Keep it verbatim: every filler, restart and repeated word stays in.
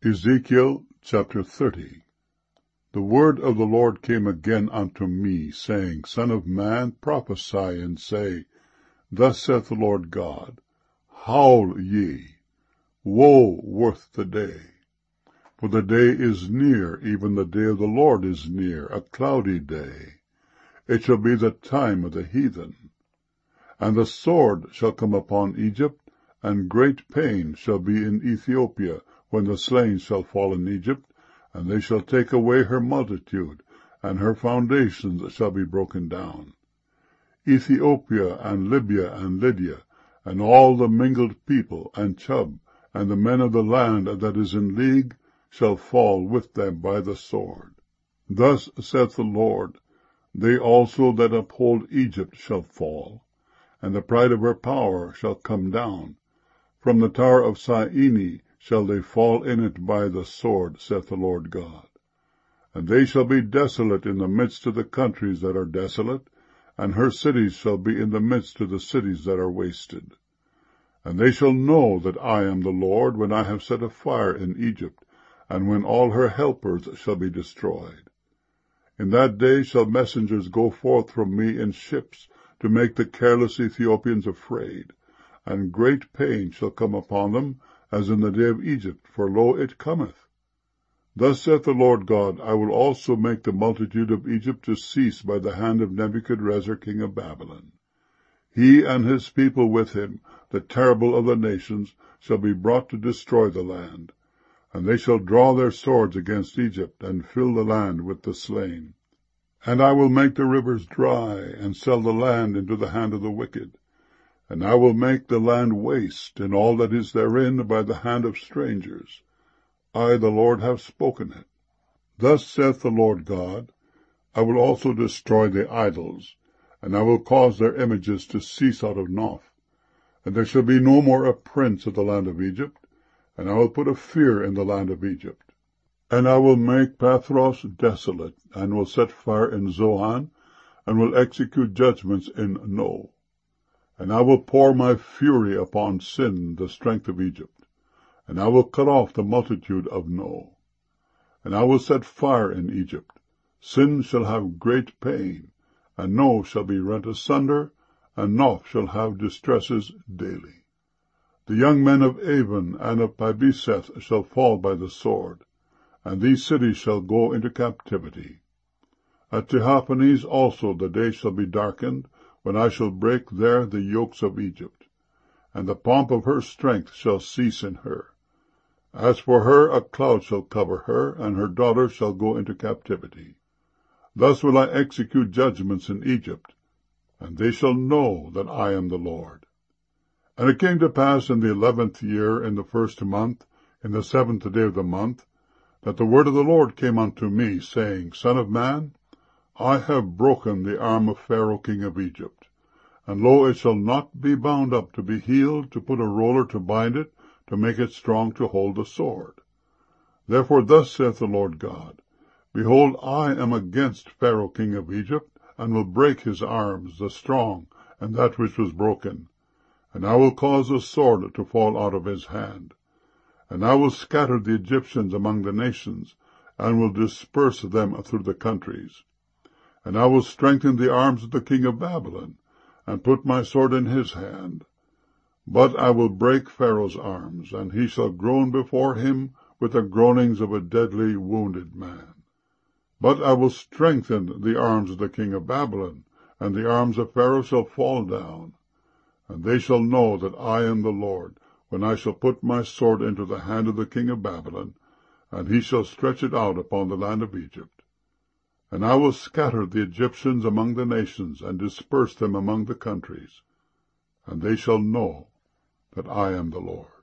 Ezekiel chapter thirty. The word of the Lord came again unto me, saying, Son of man, prophesy, and say, Thus saith the Lord God, Howl ye, woe worth the day! For the day is near, even the day of the Lord is near, a cloudy day. It shall be the time of the heathen. And the sword shall come upon Egypt, and great pain shall be in Ethiopia, when the slain shall fall in Egypt, and they shall take away her multitude, and her foundations shall be broken down. Ethiopia and Libya and Lydia, and all the mingled people, and Chub, and the men of the land that is in league, shall fall with them by the sword. Thus saith the Lord, They also that uphold Egypt shall fall, and the pride of her power shall come down. From the tower of Syene shall they fall in it by the sword, saith the Lord God. And they shall be desolate in the midst of the countries that are desolate, and her cities shall be in the midst of the cities that are wasted. And they shall know that I am the Lord, when I have set a fire in Egypt, and when all her helpers shall be destroyed. In that day shall messengers go forth from me in ships, to make the careless Ethiopians afraid, and great pain shall come upon them, as in the day of Egypt, for lo, it cometh. Thus saith the Lord God, I will also make the multitude of Egypt to cease by the hand of Nebuchadrezzar king of Babylon. He and his people with him, the terrible of the nations, shall be brought to destroy the land. And they shall draw their swords against Egypt, and fill the land with the slain. And I will make the rivers dry, and sell the land into the hand of the wicked. And I will make the land waste, and all that is therein, by the hand of strangers. I, the Lord, have spoken it. Thus saith the Lord God, I will also destroy the idols, and I will cause their images to cease out of Noph. And there shall be no more a prince of the land of Egypt, and I will put a fear in the land of Egypt. And I will make Pathros desolate, and will set fire in Zoan, and will execute judgments in No. And I will pour my fury upon Sin, the strength of Egypt, and I will cut off the multitude of No. And I will set fire in Egypt. Sin shall have great pain, and No shall be rent asunder, and Noph shall have distresses daily. The young men of Avon and of Pibeseth shall fall by the sword, and these cities shall go into captivity. At Tehaphanes also the day shall be darkened, when I shall break there the yokes of Egypt, and the pomp of her strength shall cease in her. As for her, a cloud shall cover her, and her daughters shall go into captivity. Thus will I execute judgments in Egypt, and they shall know that I am the Lord. And it came to pass in the eleventh year, in the first month, in the seventh day of the month, that the word of the Lord came unto me, saying, Son of man, I have broken the arm of Pharaoh king of Egypt, and lo, it shall not be bound up to be healed, to put a roller to bind it, to make it strong to hold the sword. Therefore thus saith the Lord God, Behold, I am against Pharaoh king of Egypt, and will break his arms, the strong, and that which was broken. And I will cause the sword to fall out of his hand. And I will scatter the Egyptians among the nations, and will disperse them through the countries. And I will strengthen the arms of the king of Babylon, and put my sword in his hand. But I will break Pharaoh's arms, and he shall groan before him with the groanings of a deadly wounded man. But I will strengthen the arms of the king of Babylon, and the arms of Pharaoh shall fall down. And they shall know that I am the Lord, when I shall put my sword into the hand of the king of Babylon, and he shall stretch it out upon the land of Egypt. And I will scatter the Egyptians among the nations, and disperse them among the countries. And they shall know that I am the Lord.